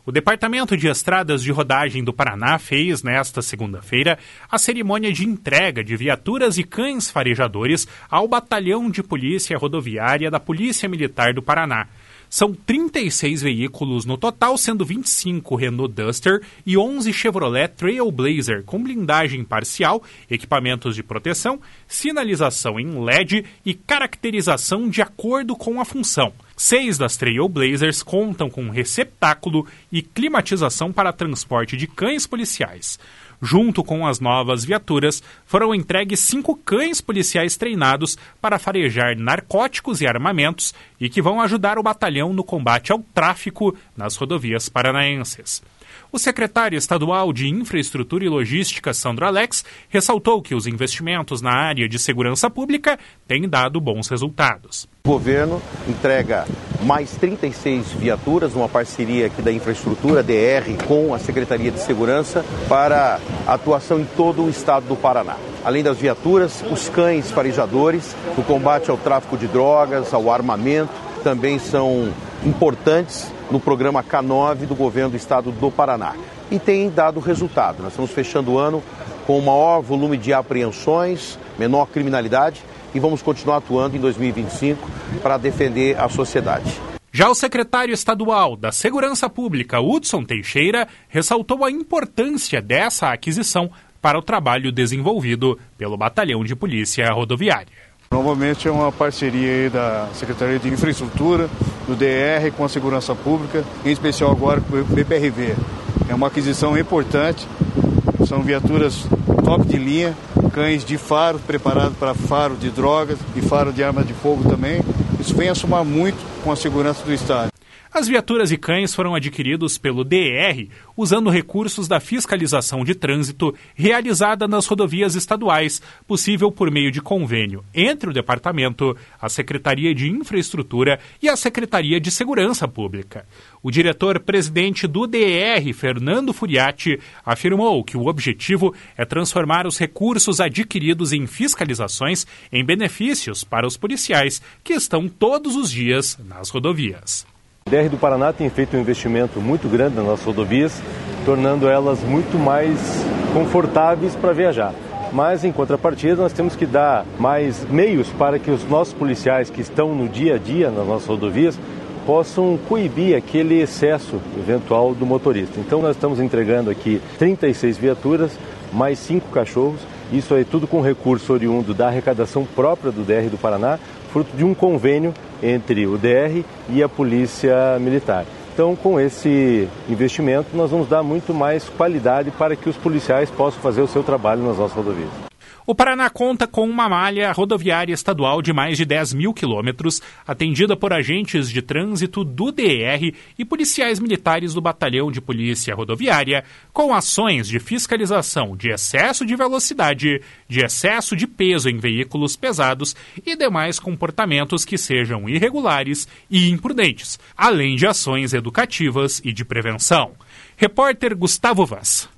O Departamento de Estradas de Rodagem do Paraná fez, nesta segunda-feira, a cerimônia de entrega de viaturas e cães farejadores ao Batalhão de Polícia Rodoviária da Polícia Militar do Paraná. São 36 veículos no total, sendo 25 Renault Duster e 11 Chevrolet Trailblazer, com blindagem parcial, equipamentos de proteção, sinalização em LED e caracterização de acordo com a função. 6 das Trailblazers contam com receptáculo e climatização para transporte de cães policiais. Junto com as novas viaturas, foram entregues 5 cães policiais treinados para farejar narcóticos e armamentos e que vão ajudar o batalhão no combate ao tráfico nas rodovias paranaenses. O secretário estadual de Infraestrutura e Logística, Sandro Alex, ressaltou que os investimentos na área de segurança pública têm dado bons resultados. O governo entrega mais 36 viaturas, uma parceria aqui da Infraestrutura, DR, com a Secretaria de Segurança, para atuação em todo o estado do Paraná. Além das viaturas, os cães farejadores, no combate ao tráfico de drogas, ao armamento, também são importantes no programa K9 do governo do estado do Paraná. E tem dado resultado. Nós estamos fechando o ano com o maior volume de apreensões, menor criminalidade, e vamos continuar atuando em 2025 para defender a sociedade. Já o secretário estadual da Segurança Pública, Hudson Teixeira, ressaltou a importância dessa aquisição para o trabalho desenvolvido pelo Batalhão de Polícia Rodoviária. Novamente é uma parceria da Secretaria de Infraestrutura, do DR com a Segurança Pública, em especial agora com o BPRV. É uma aquisição importante, são viaturas top de linha, cães de faro, preparados para faro de drogas e faro de armas de fogo também. Isso vem a somar muito com a segurança do estado. As viaturas e cães foram adquiridos pelo DR usando recursos da fiscalização de trânsito realizada nas rodovias estaduais, possível por meio de convênio entre o Departamento, a Secretaria de Infraestrutura e a Secretaria de Segurança Pública. O diretor-presidente do DR, Fernando Furiati, afirmou que o objetivo é transformar os recursos adquiridos em fiscalizações em benefícios para os policiais que estão todos os dias nas rodovias. O DR do Paraná tem feito um investimento muito grande nas nossas rodovias, tornando elas muito mais confortáveis para viajar. Mas, em contrapartida, nós temos que dar mais meios para que os nossos policiais que estão no dia a dia nas nossas rodovias possam coibir aquele excesso eventual do motorista. Então, nós estamos entregando aqui 36 viaturas, mais 5 cachorros. Isso aí tudo com recurso oriundo da arrecadação própria do DR do Paraná, fruto de um convênio entre o DR e a Polícia Militar. Então, com esse investimento, nós vamos dar muito mais qualidade para que os policiais possam fazer o seu trabalho nas nossas rodovias. O Paraná conta com uma malha rodoviária estadual de mais de 10 mil quilômetros, atendida por agentes de trânsito do DR e policiais militares do Batalhão de Polícia Rodoviária, com ações de fiscalização de excesso de velocidade, de excesso de peso em veículos pesados e demais comportamentos que sejam irregulares e imprudentes, além de ações educativas e de prevenção. Repórter Gustavo Vaz.